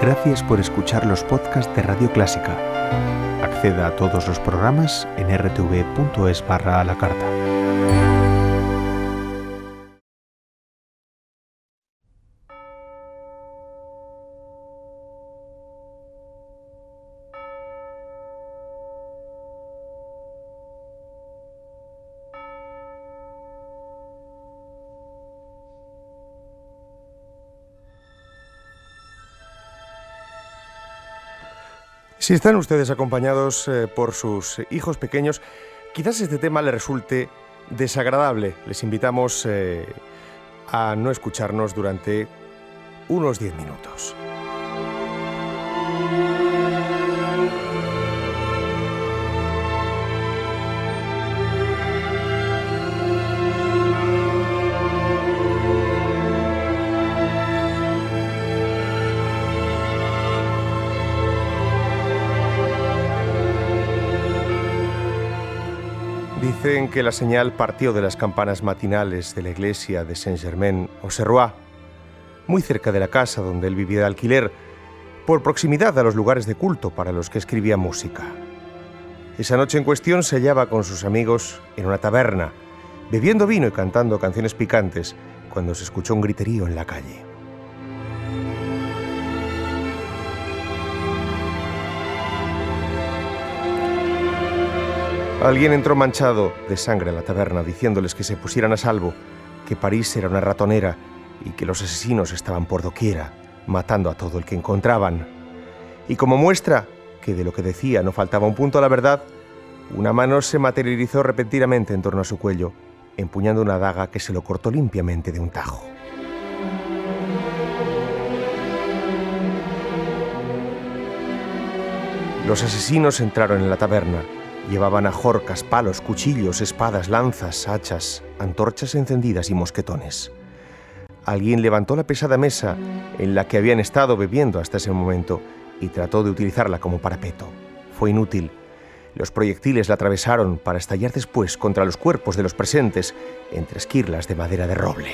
Gracias por escuchar los podcasts de Radio Clásica. Acceda a todos los programas en rtv.es/a la carta. Si están ustedes acompañados por sus hijos pequeños, quizás este tema les resulte desagradable. Les invitamos a no escucharnos durante unos 10 minutos. Dicen que la señal partió de las campanas matinales de la iglesia de Saint-Germain-Auxerrois, muy cerca de la casa donde él vivía de alquiler, por proximidad a los lugares de culto para los que escribía música. Esa noche en cuestión se hallaba con sus amigos en una taberna, bebiendo vino y cantando canciones picantes, cuando se escuchó un griterío en la calle. Alguien entró manchado de sangre a la taberna, diciéndoles que se pusieran a salvo, que París era una ratonera y que los asesinos estaban por doquiera, matando a todo el que encontraban. Y como muestra que de lo que decía no faltaba un punto a la verdad, una mano se materializó repentinamente en torno a su cuello, empuñando una daga que se lo cortó limpiamente de un tajo. Los asesinos entraron en la taberna. Llevaban ajorcas, palos, cuchillos, espadas, lanzas, hachas, antorchas encendidas y mosquetones. Alguien levantó la pesada mesa en la que habían estado bebiendo hasta ese momento y trató de utilizarla como parapeto. Fue inútil. Los proyectiles la atravesaron para estallar después contra los cuerpos de los presentes entre esquirlas de madera de roble.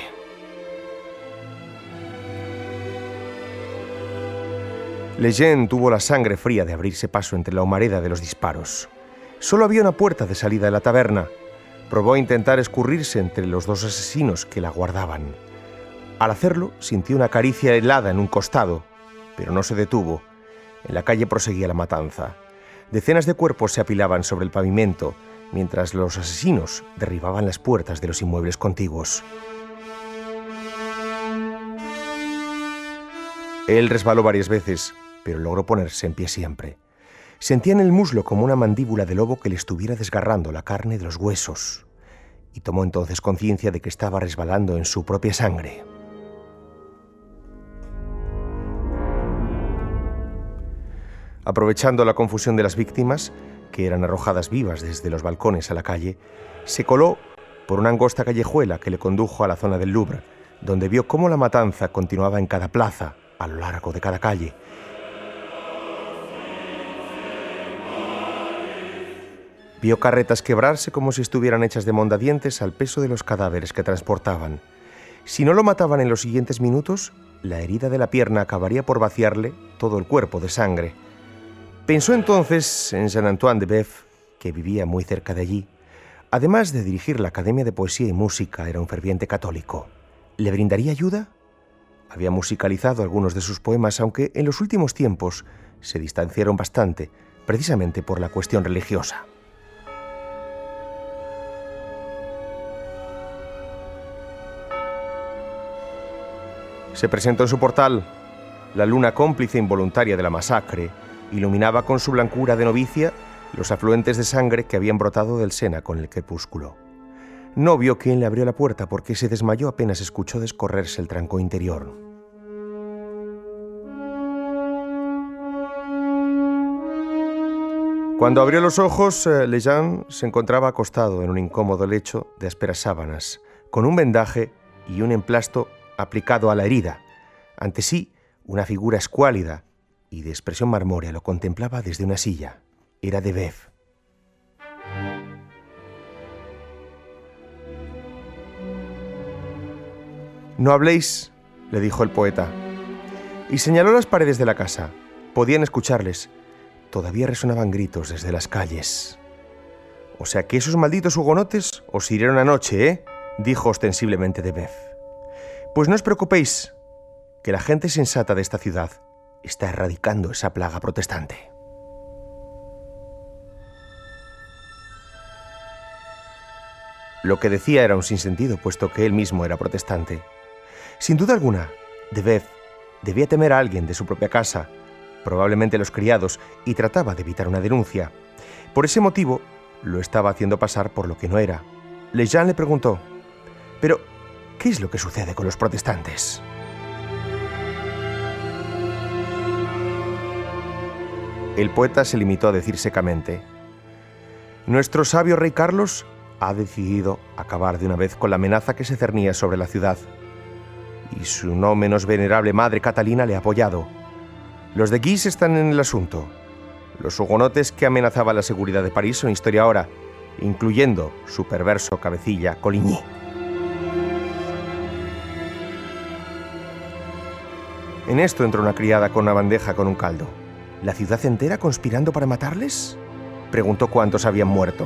Lejeune tuvo la sangre fría de abrirse paso entre la humareda de los disparos. Solo había una puerta de salida de la taberna. Probó a intentar escurrirse entre los dos asesinos que la guardaban. Al hacerlo, sintió una caricia helada en un costado, pero no se detuvo. En la calle proseguía la matanza. Decenas de cuerpos se apilaban sobre el pavimento, mientras los asesinos derribaban las puertas de los inmuebles contiguos. Él resbaló varias veces, pero logró ponerse en pie siempre. Sentía en el muslo como una mandíbula de lobo que le estuviera desgarrando la carne de los huesos, y tomó entonces conciencia de que estaba resbalando en su propia sangre. Aprovechando la confusión de las víctimas, que eran arrojadas vivas desde los balcones a la calle, se coló por una angosta callejuela que le condujo a la zona del Louvre, donde vio cómo la matanza continuaba en cada plaza, a lo largo de cada calle. Vio carretas quebrarse como si estuvieran hechas de mondadientes al peso de los cadáveres que transportaban. Si no lo mataban en los siguientes minutos, la herida de la pierna acabaría por vaciarle todo el cuerpo de sangre. Pensó entonces en Saint-Antoine-de-Beuf, que vivía muy cerca de allí. Además de dirigir la Academia de Poesía y Música, era un ferviente católico. ¿Le brindaría ayuda? Había musicalizado algunos de sus poemas, aunque en los últimos tiempos se distanciaron bastante, precisamente por la cuestión religiosa. Se presentó en su portal. La luna cómplice involuntaria de la masacre iluminaba con su blancura de novicia los afluentes de sangre que habían brotado del Sena con el crepúsculo. No vio quién le abrió la puerta porque se desmayó apenas escuchó descorrerse el tranco interior. Cuando abrió los ojos, Lejeune se encontraba acostado en un incómodo lecho de ásperas sábanas, con un vendaje y un emplasto aplicado a la herida. Ante sí, una figura escuálida y de expresión marmórea lo contemplaba desde una silla. Era de Beuf. «No habléis», le dijo el poeta. y señaló las paredes de la casa. Podían escucharles. Todavía resonaban gritos desde las calles. «O sea que esos malditos hugonotes os hirieron anoche, ¿eh?», dijo ostensiblemente de Bev. «Pues no os preocupéis, que la gente sensata de esta ciudad está erradicando esa plaga protestante». Lo que decía era un sinsentido, puesto que él mismo era protestante. Sin duda alguna, de Bev debía temer a alguien de su propia casa, probablemente los criados, y trataba de evitar una denuncia. Por ese motivo, lo estaba haciendo pasar por lo que no era. Lejean le preguntó: «¿Pero qué es lo que sucede con los protestantes?». El poeta se limitó a decir secamente: «Nuestro sabio rey Carlos ha decidido acabar de una vez con la amenaza que se cernía sobre la ciudad, y su no menos venerable madre Catalina le ha apoyado. Los de Guise están en el asunto. Los hugonotes que amenazaban la seguridad de París son historia ahora, incluyendo su perverso cabecilla Coligny». En esto entró una criada con una bandeja con un caldo. ¿La ciudad entera conspirando para matarles?, preguntó cuántos habían muerto.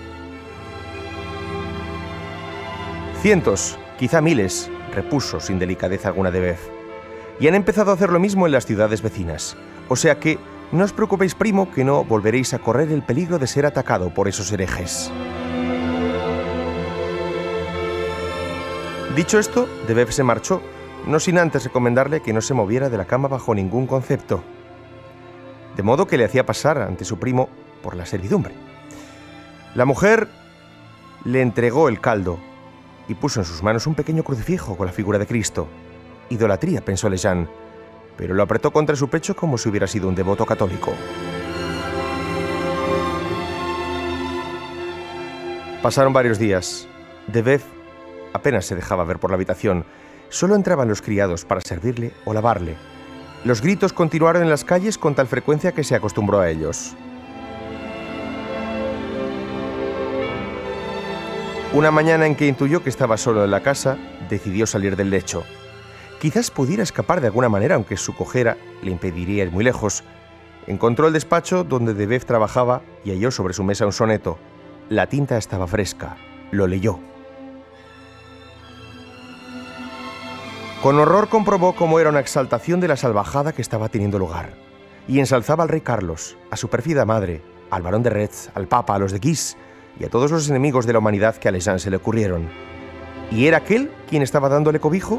«Cientos, quizá miles», repuso sin delicadeza alguna de Bev. «Y han empezado a hacer lo mismo en las ciudades vecinas. O sea que no os preocupéis, primo, que no volveréis a correr el peligro de ser atacado por esos herejes». Dicho esto, de Bev se marchó, no sin antes recomendarle que no se moviera de la cama bajo ningún concepto, de modo que le hacía pasar ante su primo por la servidumbre. La mujer le entregó el caldo y puso en sus manos un pequeño crucifijo con la figura de Cristo. Idolatría, pensó Lejean, pero lo apretó contra su pecho como si hubiera sido un devoto católico. Pasaron varios días. De Bev apenas se dejaba ver por la habitación. Solo entraban los criados para servirle o lavarle. Los gritos continuaron en las calles con tal frecuencia que se acostumbró a ellos. Una mañana en que intuyó que estaba solo en la casa, decidió salir del lecho. Quizás pudiera escapar de alguna manera, aunque su cojera le impediría ir muy lejos. Encontró el despacho donde de Bev trabajaba y halló sobre su mesa un soneto. La tinta estaba fresca. Lo leyó. Con horror comprobó cómo era una exaltación de la salvajada que estaba teniendo lugar, y ensalzaba al rey Carlos, a su pérfida madre, al barón de Retz, al papa, a los de Guise y a todos los enemigos de la humanidad que a Lejean se le ocurrieron. ¿Y era aquel quien estaba dándole cobijo?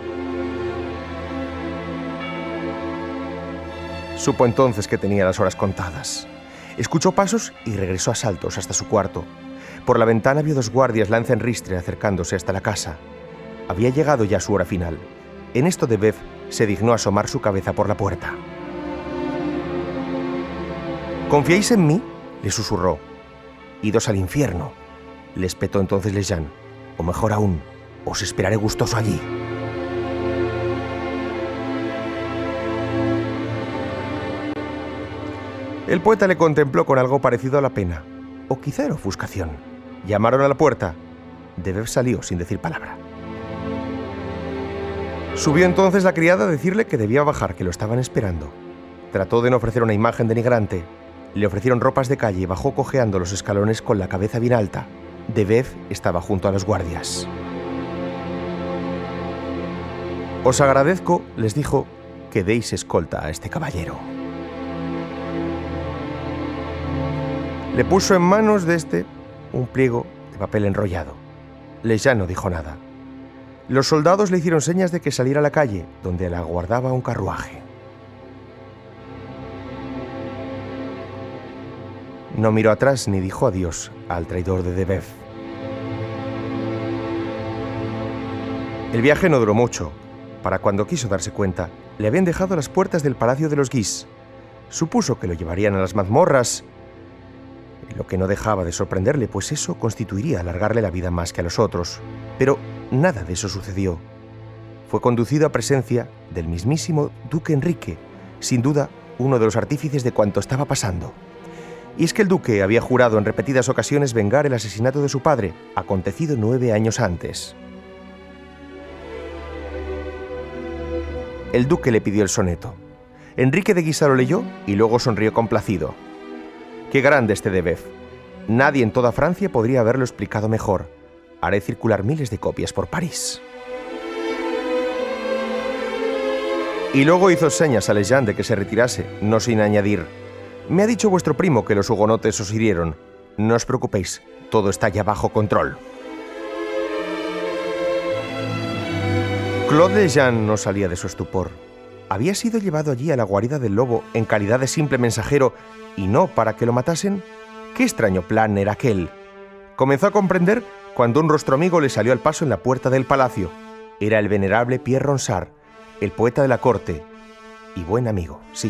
Supo entonces que tenía las horas contadas. Escuchó pasos y regresó a saltos hasta su cuarto. Por la ventana vio dos guardias lanza en ristre acercándose hasta la casa. Había llegado ya su hora final. En esto de Bev se dignó asomar su cabeza por la puerta. «¿Confiáis en mí?», le susurró. «Idos al infierno», le espetó entonces Lejean. «O mejor aún, os esperaré gustoso allí». El poeta le contempló con algo parecido a la pena, o quizá era ofuscación. Llamaron a la puerta. De Bev salió sin decir palabra. Subió entonces la criada a decirle que debía bajar, que lo estaban esperando. Trató de no ofrecer una imagen denigrante. Le ofrecieron ropas de calle y bajó cojeando los escalones con la cabeza bien alta. De Bev estaba junto a los guardias. «Os agradezco», les dijo, «que deis escolta a este caballero». Le puso en manos de este un pliego de papel enrollado. Lejean no dijo nada. Los soldados le hicieron señas de que saliera a la calle, donde la aguardaba un carruaje. No miró atrás ni dijo adiós al traidor de Bev. El viaje no duró mucho. Para cuando quiso darse cuenta, le habían dejado a las puertas del palacio de los Guise. Supuso que lo llevarían a las mazmorras, lo que no dejaba de sorprenderle, pues eso constituiría alargarle la vida más que a los otros. Pero nada de eso sucedió. Fue conducido a presencia del mismísimo duque Enrique, sin duda uno de los artífices de cuanto estaba pasando. Y es que el duque había jurado en repetidas ocasiones vengar el asesinato de su padre, acontecido 9 años antes. El duque le pidió el soneto. Enrique de Guisa lo leyó y luego sonrió complacido. «Qué grande este de Beff. Nadie en toda Francia podría haberlo explicado mejor. Haré circular miles de copias por París». Y luego hizo señas a Lejean de que se retirase, no sin añadir: «Me ha dicho vuestro primo que los hugonotes os hirieron. No os preocupéis, todo está ya bajo control». Claude Lejean no salía de su estupor. ¿Había sido llevado allí a la guarida del lobo en calidad de simple mensajero y no para que lo matasen? ¿Qué extraño plan era aquel? Comenzó a comprender cuando un rostro amigo le salió al paso en la puerta del palacio. Era el venerable Pierre Ronsard, el poeta de la corte, y buen amigo, sí.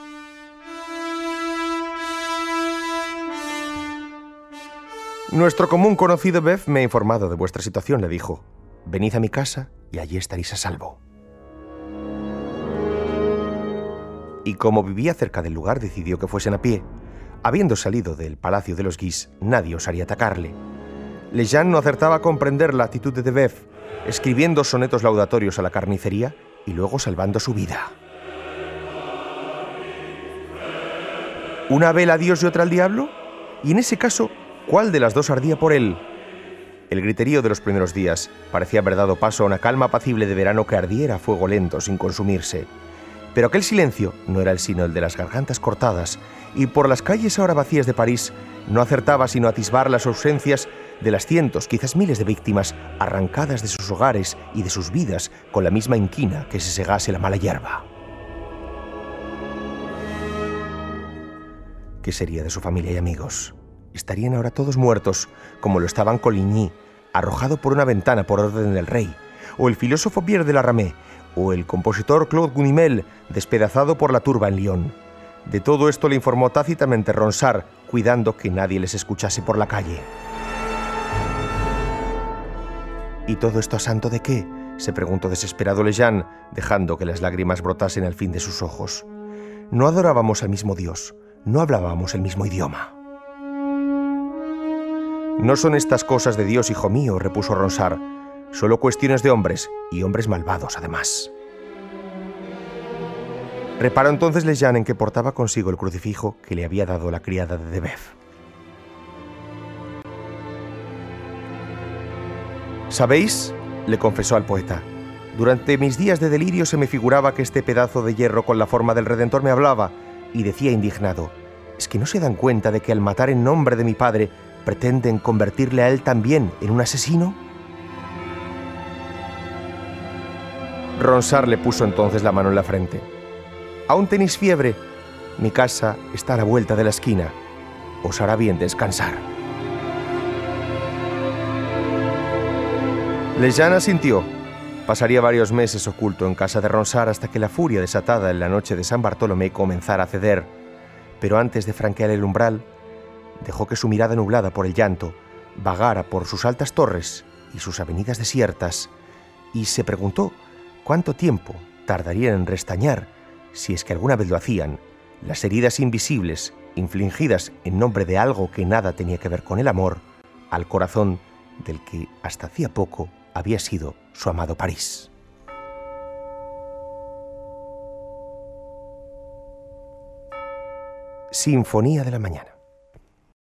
«Nuestro común conocido Beff me ha informado de vuestra situación», le dijo. «Venid a mi casa y allí estaréis a salvo». Y como vivía cerca del lugar, decidió que fuesen a pie. Habiendo salido del palacio de los Guise, nadie osaría atacarle. Lejean no acertaba a comprender la actitud de Beff, escribiendo sonetos laudatorios a la carnicería y luego salvando su vida. ¿Una vela a Dios y otra al diablo? Y en ese caso, ¿cuál de las dos ardía por él? El griterío de los primeros días parecía haber dado paso a una calma apacible de verano que ardiera a fuego lento sin consumirse. Pero aquel silencio no era el sino el de las gargantas cortadas, y por las calles ahora vacías de París no acertaba sino a atisbar las ausencias de las cientos, quizás miles de víctimas arrancadas de sus hogares y de sus vidas con la misma inquina que se segase la mala hierba. ¿Qué sería de su familia y amigos? Estarían ahora todos muertos, como lo estaban Coligny, arrojado por una ventana por orden del rey, o el filósofo Pierre de la Ramée, o el compositor Claude Gunimel, despedazado por la turba en Lyon. De todo esto le informó tácitamente Ronsard, cuidando que nadie les escuchase por la calle. ¿Y todo esto a santo de qué?, se preguntó desesperado Lejean, dejando que las lágrimas brotasen al fin de sus ojos. No adorábamos al mismo Dios, no hablábamos el mismo idioma. «No son estas cosas de Dios, hijo mío», repuso Ronsard. «Solo cuestiones de hombres, y hombres malvados, además». Reparó entonces Lejean en que portaba consigo el crucifijo que le había dado la criada de Beff. «¿Sabéis?», le confesó al poeta, «durante mis días de delirio se me figuraba que este pedazo de hierro con la forma del Redentor me hablaba, y decía indignado: ¿es que no se dan cuenta de que al matar en nombre de mi padre pretenden convertirle a él también en un asesino?» Ronsard le puso entonces la mano en la frente. «¿Aún tenéis fiebre? Mi casa está a la vuelta de la esquina. Os hará bien descansar». Lejean asintió. Pasaría varios meses oculto en casa de Ronsard hasta que la furia desatada en la noche de San Bartolomé comenzara a ceder. Pero antes de franquear el umbral, dejó que su mirada nublada por el llanto vagara por sus altas torres y sus avenidas desiertas, y se preguntó cuánto tiempo tardarían en restañar, si es que alguna vez lo hacían, las heridas invisibles infligidas en nombre de algo que nada tenía que ver con el amor, al corazón del que hasta hacía poco había sido su amado París. Sinfonía de la mañana.